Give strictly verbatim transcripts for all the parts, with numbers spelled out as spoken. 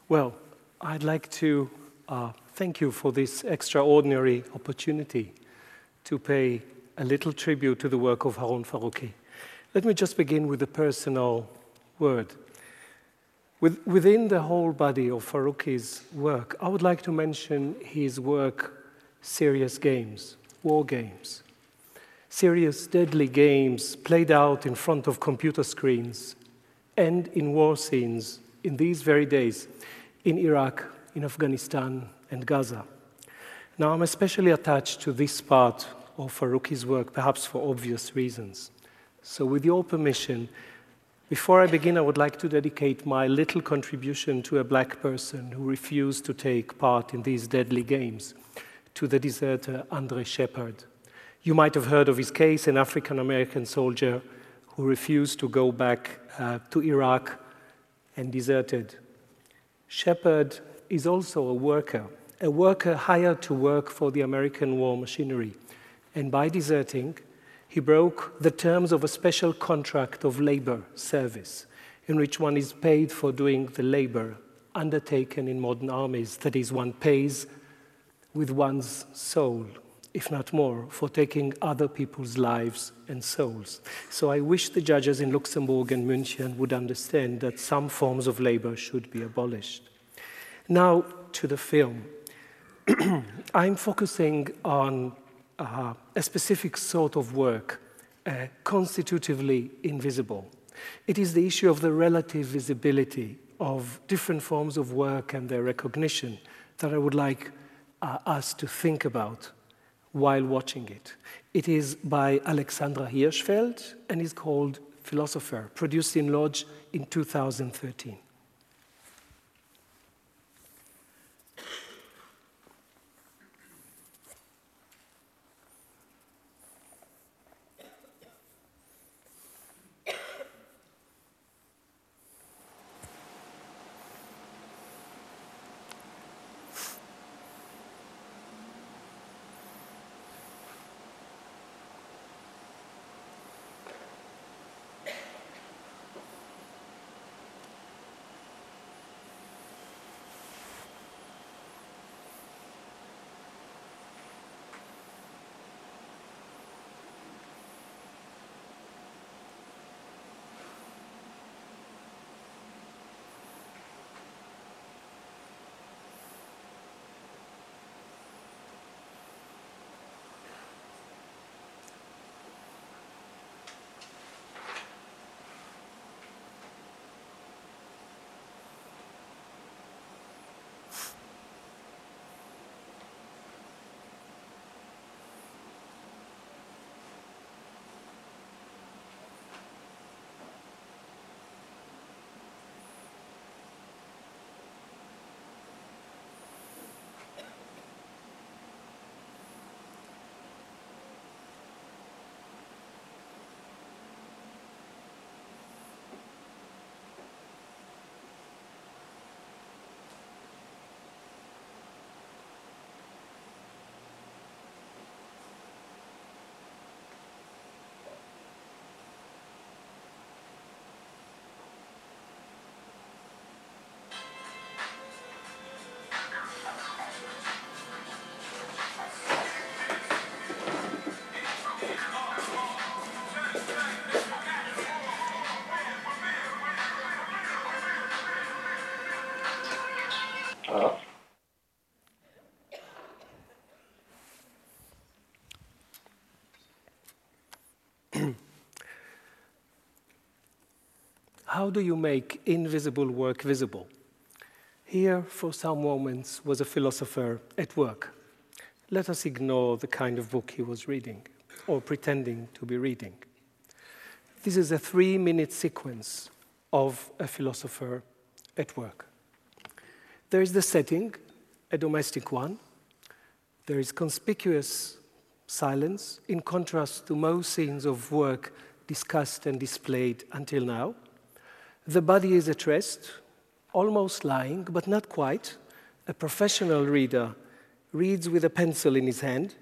Well, I'd like to uh, thank you for this extraordinary opportunity to pay a little tribute to the work of Harun Farokhi. Let me just begin with a personal word. With, within the whole body of Farokhi's work, I would like to mention his work, serious games, war games, serious, deadly games played out in front of computer screens and in war scenes in these very days in Iraq, in Afghanistan, and Gaza. Now, I'm especially attached to this part of Farokhi's work, perhaps for obvious reasons. So with your permission, before I begin, I would like to dedicate my little contribution to a black person who refused to take part in these deadly games, to the deserter Andre Shepard. You might have heard of his case, an African-American soldier who refused to go back uh, to Iraq and deserted. Shepard is also a worker, a worker hired to work for the American war machinery. And by deserting, he broke the terms of a special contract of labor service, in which one is paid for doing the labor undertaken in modern armies. That is, one pays with one's soul, if not more, for taking other people's lives and souls. So I wish the judges in Luxembourg and München would understand that some forms of labor should be abolished. Now to the film. I'm focusing on uh, a specific sort of work, uh, constitutively invisible. It is the issue of the relative visibility of different forms of work and their recognition that I would like uh, us to think about while watching it. It is by Alexandra Hirschfeld and is called Philosopher, produced in Lodz in two thousand thirteen. How do you make invisible work visible? Here, for some moments, was a philosopher at work. Let us ignore the kind of book he was reading, or pretending to be reading. This is a three-minute sequence of a philosopher at work. There is the setting, a domestic one. There is conspicuous silence, in contrast to most scenes of work discussed and displayed until now. The body is at rest, almost lying, but not quite. A professional reader reads with a pencil in his hand.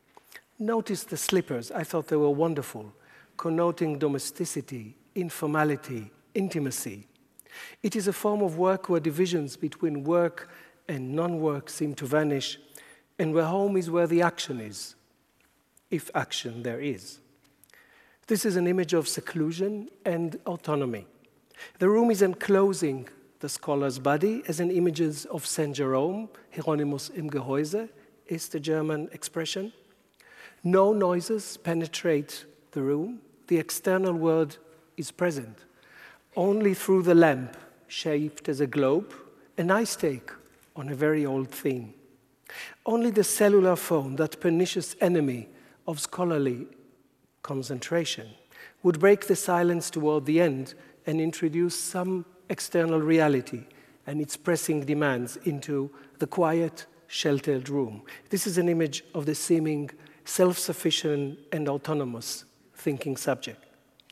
Notice the slippers. I thought they were wonderful, connoting domesticity, informality, intimacy. It is a form of work where divisions between work and non-work seem to vanish, and where home is where the action is, if action there is. This is an image of seclusion and autonomy. The room is enclosing the scholar's body, as in images of Saint Jerome, Hieronymus im Gehäuse is the German expression. No noises penetrate the room. The external world is present. Only through the lamp, shaped as a globe, an eye stake on a very old theme. Only the cellular phone, that pernicious enemy of scholarly concentration, would break the silence toward the end and introduce some external reality and its pressing demands into the quiet, sheltered room. This is an image of the seeming self-sufficient and autonomous thinking subject.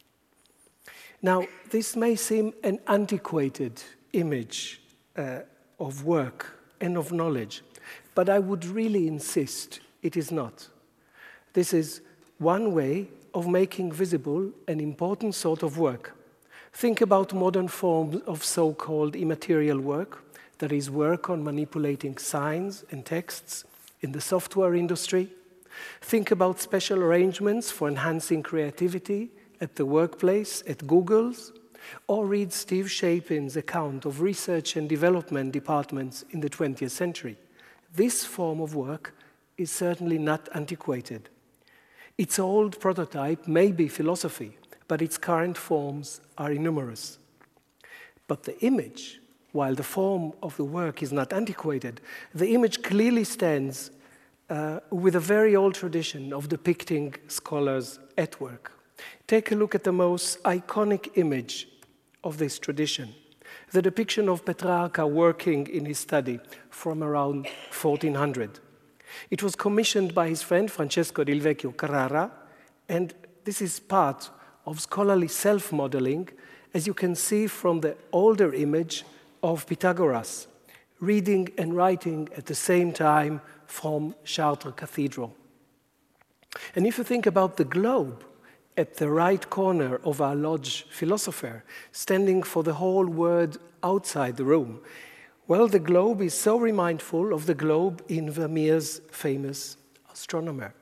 Now, this may seem an antiquated image uh, of work and of knowledge, but I would really insist it is not. This is one way of making visible an important sort of work. Think about modern forms of so-called immaterial work, that is, work on manipulating signs and texts in the software industry. Think about special arrangements for enhancing creativity at the workplace, at Google's, or read Steve Shapin's account of research and development departments in the twentieth century. This form of work is certainly not antiquated. Its old prototype may be philosophy, but its current forms are innumerous. But the image, while the form of the work is not antiquated, the image clearly stands uh, with a very old tradition of depicting scholars at work. Take a look at the most iconic image of this tradition, the depiction of Petrarca working in his study from around fourteen hundred. It was commissioned by his friend Francesco del Vecchio Carrara, and this is part of scholarly self-modeling, as you can see from the older image of Pythagoras, reading and writing at the same time from Chartres Cathedral. And if you think about the globe at the right corner of our lodge philosopher, standing for the whole world outside the room, well, the globe is so remindful of the globe in Vermeer's famous Astronomer.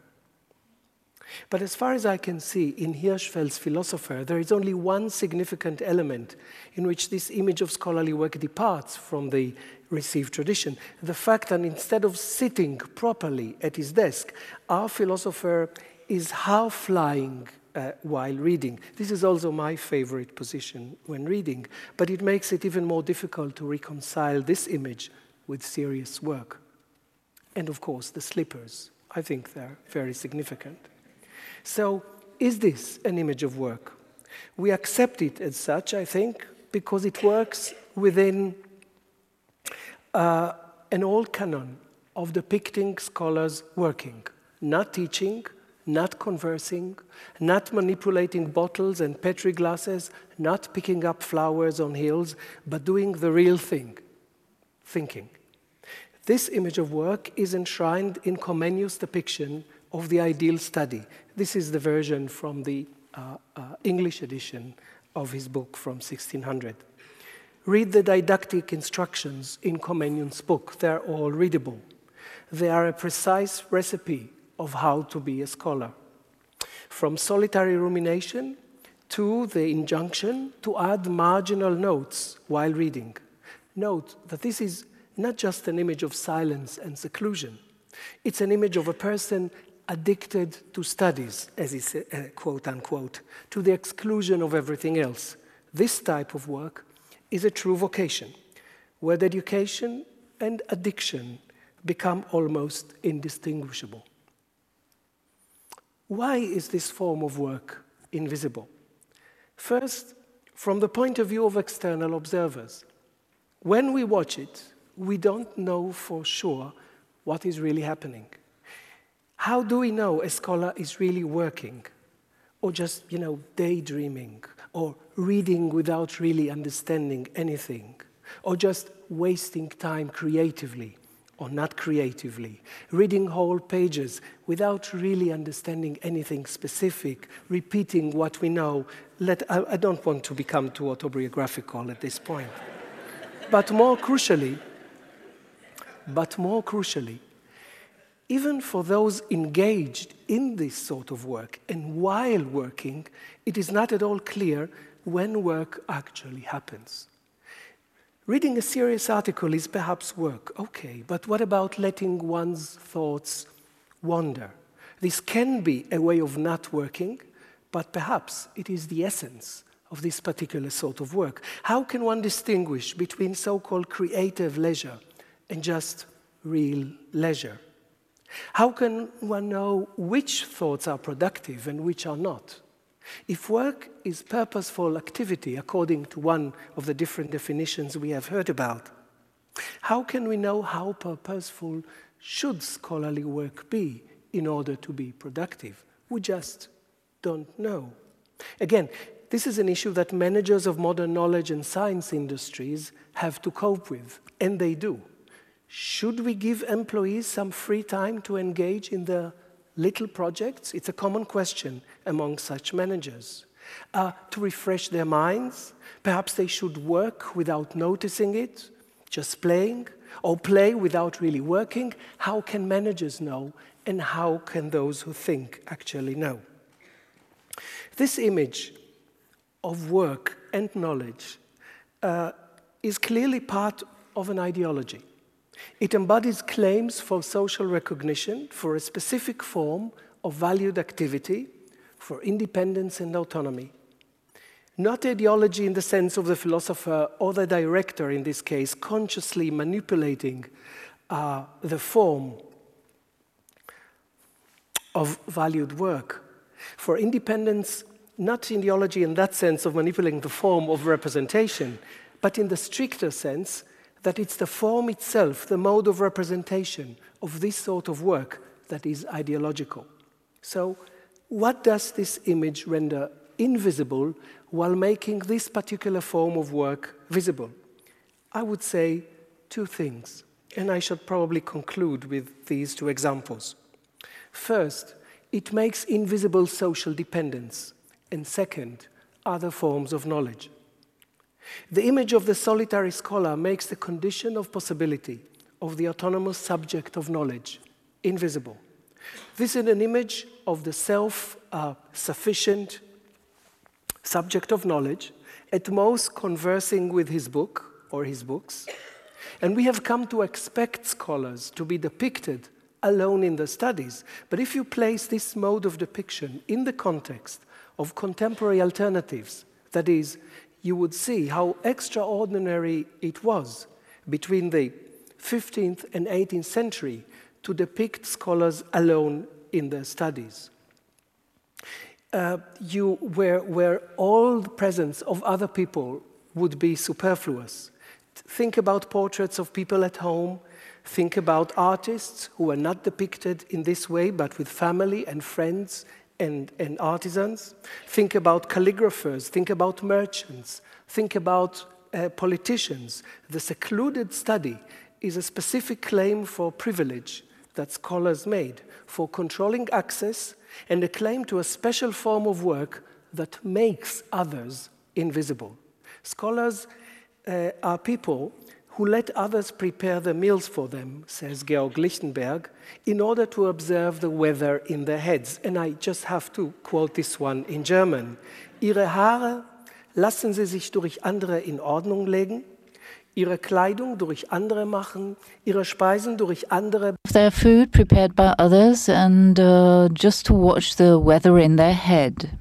But as far as I can see, in Hirschfeld's Philosopher, there is only one significant element in which this image of scholarly work departs from the received tradition. The fact that instead of sitting properly at his desk, our philosopher is half flying uh, while reading. This is also my favorite position when reading, but it makes it even more difficult to reconcile this image with serious work. And of course, the slippers. I think they're very significant. So, is this an image of work? We accept it as such, I think, because it works within uh, an old canon of depicting scholars working, not teaching, not conversing, not manipulating bottles and Petri glasses, not picking up flowers on hills, but doing the real thing, thinking. This image of work is enshrined in Comenius' depiction of the ideal study. This is the version from the uh, uh, English edition of his book from sixteen hundred. Read the didactic instructions in Comenius' book. They're all readable. They are a precise recipe of how to be a scholar. From solitary rumination to the injunction to add marginal notes while reading. Note that this is not just an image of silence and seclusion. It's an image of a person addicted to studies, as he said, uh, quote unquote, to the exclusion of everything else. This type of work is a true vocation, where education and addiction become almost indistinguishable. Why is this form of work invisible? First, from the point of view of external observers. When we watch it, we don't know for sure what is really happening. How do we know a scholar is really working, or just, you know, daydreaming, or reading without really understanding anything, or just wasting time creatively, or not creatively, reading whole pages without really understanding anything specific, repeating what we know let, I, I don't want to become too autobiographical at this point. But more crucially, but more crucially, even for those engaged in this sort of work and while working, it is not at all clear when work actually happens. Reading a serious article is perhaps work, okay, but what about letting one's thoughts wander? This can be a way of not working, but perhaps it is the essence of this particular sort of work. How can one distinguish between so-called creative leisure and just real leisure? How can one know which thoughts are productive and which are not? If work is purposeful activity, according to one of the different definitions we have heard about, how can we know how purposeful should scholarly work be in order to be productive? We just don't know. Again, this is an issue that managers of modern knowledge and science industries have to cope with, and they do. Should we give employees some free time to engage in the little projects? It's a common question among such managers. Uh, to refresh their minds, perhaps they should work without noticing it, just playing, or play without really working. How can managers know, and how can those who think actually know? This image of work and knowledge uh, is clearly part of an ideology. It embodies claims for social recognition, for a specific form of valued activity, for independence and autonomy. Not ideology in the sense of the philosopher or the director, in this case, consciously manipulating uh, the form of valued work. For independence, not ideology in that sense of manipulating the form of representation, but in the stricter sense that it's the form itself, the mode of representation of this sort of work that is ideological. So what does this image render invisible while making this particular form of work visible? I would say two things, and I should probably conclude with these two examples. First, it makes invisible social dependence, and second, other forms of knowledge. The image of the solitary scholar makes the condition of possibility of the autonomous subject of knowledge invisible. This is an image of the self-sufficient uh, subject of knowledge, at most conversing with his book or his books. And we have come to expect scholars to be depicted alone in the studies. But if you place this mode of depiction in the context of contemporary alternatives, that is, you would see how extraordinary it was between the fifteenth and eighteenth century to depict scholars alone in their studies. Uh, you, where, where all the presence of other people would be superfluous. Think about portraits of people at home. Think about artists who are not depicted in this way, but with family and friends and, and artisans. Think about calligraphers. Think about merchants. Think about uh, politicians. The secluded study is a specific claim for privilege that scholars made, for controlling access, and a claim to a special form of work that makes others invisible. Scholars uh, are people who let others prepare the meals for them, says Georg Lichtenberg, in order to observe the weather in their heads. And I just have to quote this one in German. Ihre Haare lassen sie sich durch andere in Ordnung legen, ihre Kleidung durch andere machen, ihre Speisen durch andere. Their food prepared by others and uh, just to watch the weather in their head.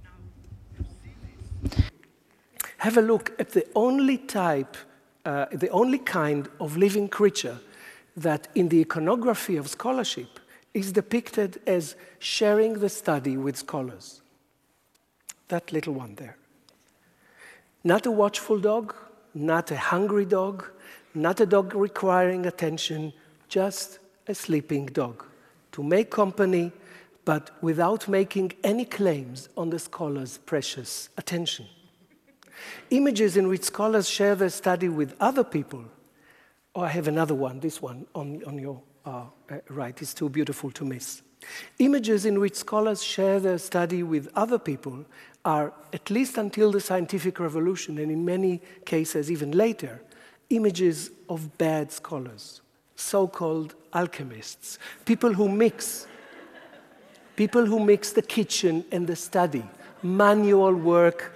Have a look at the only type, uh, the only kind of living creature that in the iconography of scholarship is depicted as sharing the study with scholars. That little one there. Not a watchful dog, not a hungry dog, not a dog requiring attention, just a sleeping dog. To make company, but without making any claims on the scholar's precious attention. Images in which scholars share their study with other people. Oh, I have another one, this one on, on your uh, right is too beautiful to miss. Images in which scholars share their study with other people are, at least until the scientific revolution, and in many cases even later, images of bad scholars, so-called alchemists, people who mix, people who mix the kitchen and the study, manual work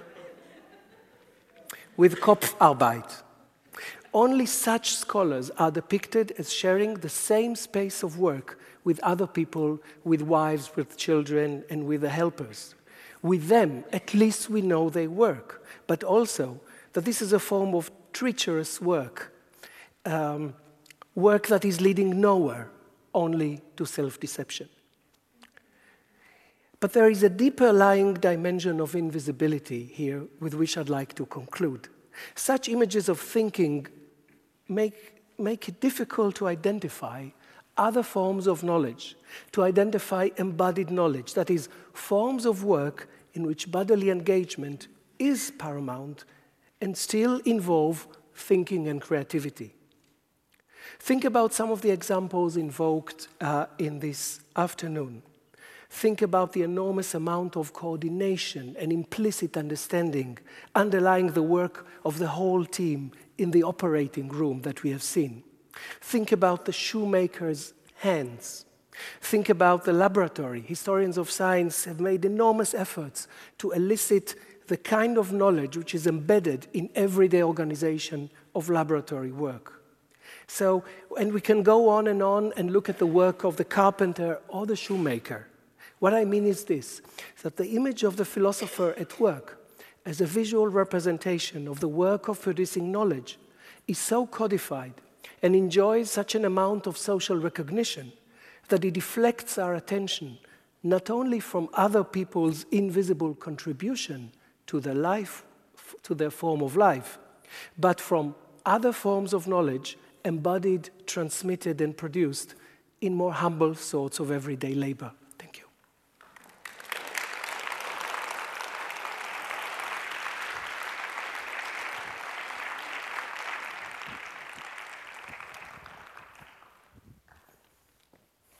with Kopfarbeit. Only such scholars are depicted as sharing the same space of work with other people, with wives, with children, and with the helpers. With them, at least we know they work, but also that this is a form of treacherous work, um, work that is leading nowhere, only to self-deception. But there is a deeper lying dimension of invisibility here with which I'd like to conclude. Such images of thinking make, make it difficult to identify other forms of knowledge, to identify embodied knowledge, that is, forms of work in which bodily engagement is paramount and still involve thinking and creativity. Think about some of the examples invoked uh, in this afternoon. Think about the enormous amount of coordination and implicit understanding underlying the work of the whole team in the operating room that we have seen. Think about the shoemaker's hands. Think about the laboratory. Historians of science have made enormous efforts to elicit the kind of knowledge which is embedded in everyday organization of laboratory work. So, and we can go on and on and look at the work of the carpenter or the shoemaker. What I mean is this, that the image of the philosopher at work as a visual representation of the work of producing knowledge is so codified and enjoys such an amount of social recognition that it deflects our attention not only from other people's invisible contribution to their life, to their form of life, but from other forms of knowledge embodied, transmitted, and produced in more humble sorts of everyday labor.